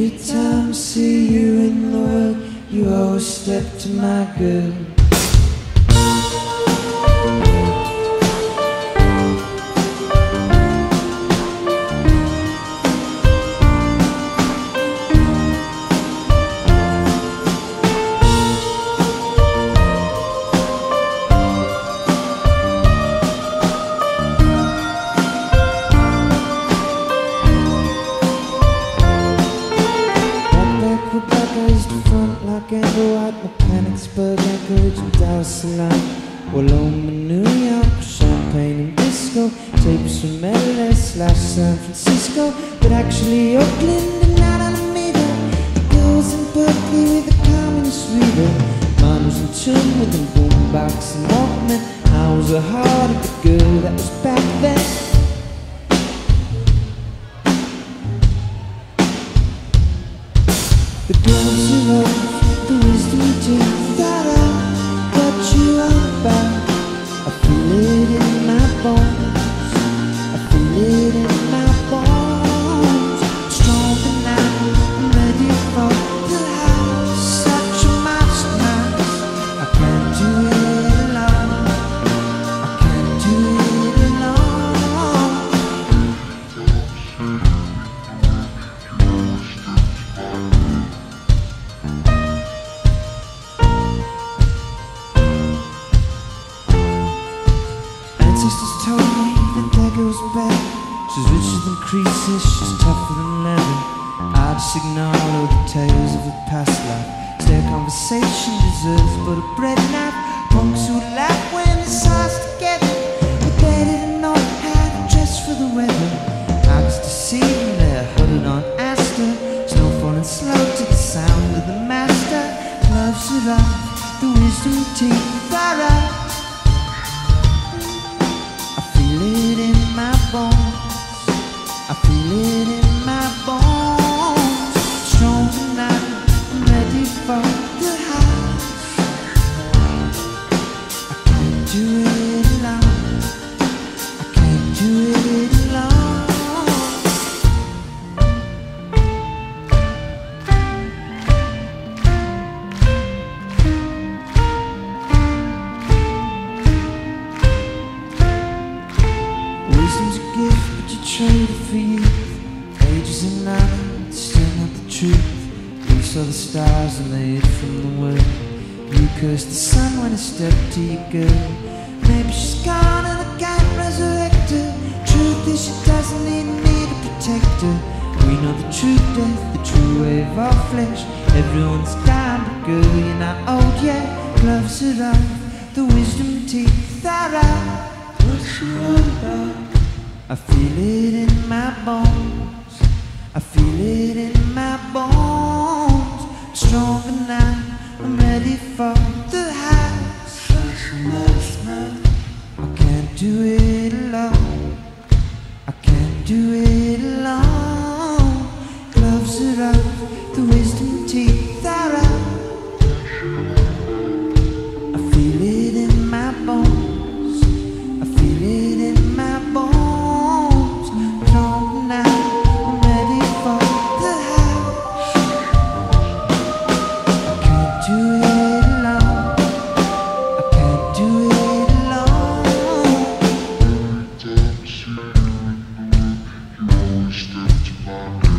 Every time I see you in the world, you always step to my girl. Mechanicsburg, Anchorage and Dar es Salaam, Wallonia, New York, Champagne and disco, tapes from LA/San Francisco, but actually Oakland and Alameda. Girls in Berkeley with a communist reader, mine was in tune with them boombox and Walkman. I was a heart of the girl that was back then. The girls who love the wisdom teeth that I got you on back. I feel it in my bones, I feel it in my bones. Stronger now, I'm ready for the house. Such a mastermind, I can't do it alone, I can't do it alone. Ancestors told me that there goes back. She's richer than Croesus, she's tougher than leather. I just ignore all the tales of the past life. Their conversation deserves but a bread knife. Punks who laugh when it's ours together, but they didn't know how to dress for the weather. I was deceiving there, huddled on Astor, snow falling slow to the sound of the master. Loves it up, the wisdom teeth are up. I feel it in my bones, I feel it in my bones. Strong tonight, I'm ready for the house. I can't do it alone, I can't do it alone. Wisdom's a gift, but you trade it for youth. Ages and none, still not the truth. We saw the stars and they hid from the world. You cursed the sun when I stepped to your girl. Maybe she's gone and I can't resurrect her. Truth is she doesn't need me to protect her. We know the true death, the true wave of flesh. Everyone's down, but girl, you're not old yet. Gloves are off, the wisdom teeth are out. What you want about? I feel it in my bones, I feel it in my bones. Stronger now, I'm ready for the house. I can't do it alone, I can't do it alone. Gloves are off, the wisdom teeth are out. I feel it in my bones, I feel it in my bones. Long now, I'm ready for the house. I can't do it alone, I can't do it alone. Every time I see you, you always step to my